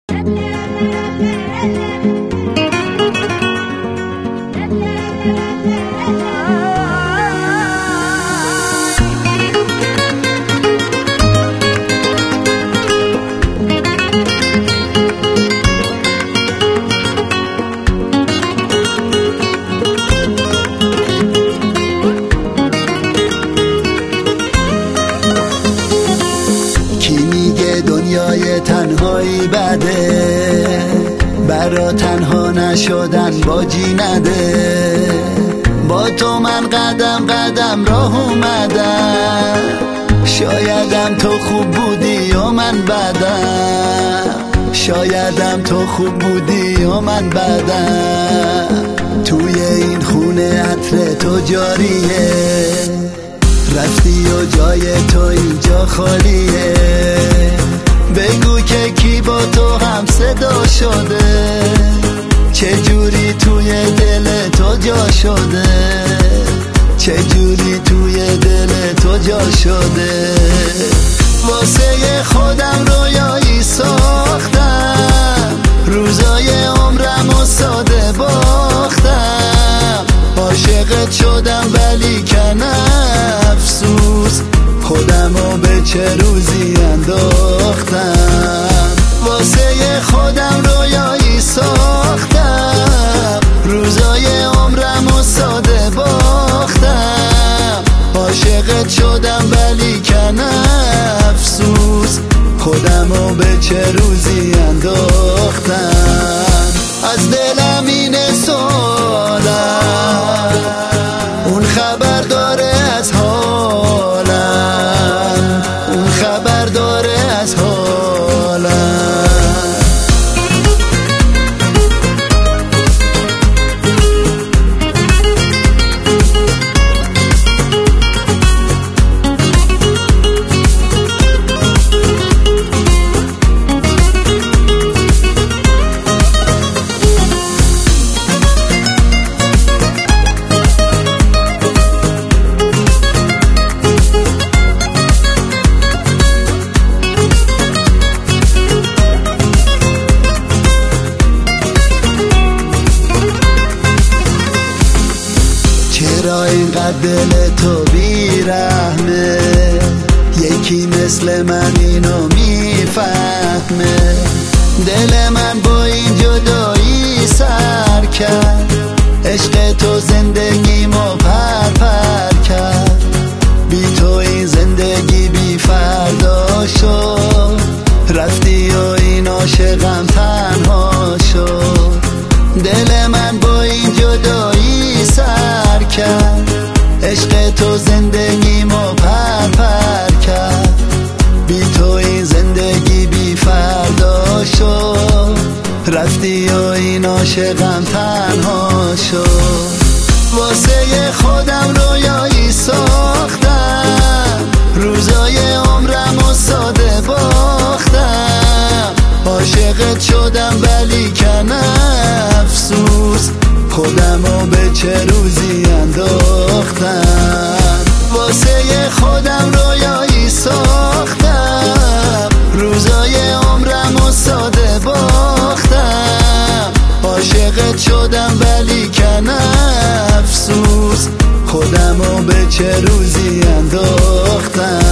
دنیای تنهایی بده، برا تنها نشدن باجی نده. با تو من قدم قدم راه اومدم، شایدم تو خوب بودی و من بدم، شایدم تو خوب بودی و من بدم. توی این خونه عطر تو جاریه، رفتی و جای تو اینجا خالیه. بگو که کی با تو هم صدا شده، چه جوری توی دل تو جا شده، چه جوری توی دل تو جا شده. واسه خودم رویایی ساختم، روزای عمرم و ساده باختم. عاشقت شدم ولی کن افسوس، خودمو به چه روزی انداختم. واسه خودم رویایی ساختم، روزای عمرم و ساده باختم. عاشقت شدم ولی کن افسوس، خودمو به چه روزی انداختم. از دلم این سوالم، اون خبر داره از حالم، اون خبر داره از حالم. چرا اینقدر دل تو بیرحمه، یکی مثل من اینو میفهمه. دل من با این جدایی سر کرد، عشق تو زندگیمو پر پر کرد. بی تو این زندگی بی فردا شد، رفتی و این عاشقم تنها شد. دل من با این جدایی سر کرد، عشق تو زندگیمو پر پر کرد. بی تو این زندگی بی فردا شد، رفتی و این عاشقم تنها شد. واسه خودم رویایی ساختم، روزای عمرم و ساده باختم. عاشقت شدم ولی کن افسوس، خودمو به چه روزی انداختم. واسه خودم رویایی ساختم، روزای عمرم و ساده باختم. عاشقت شدم ولی کن افسوس، خودمو به چه روزی انداختم.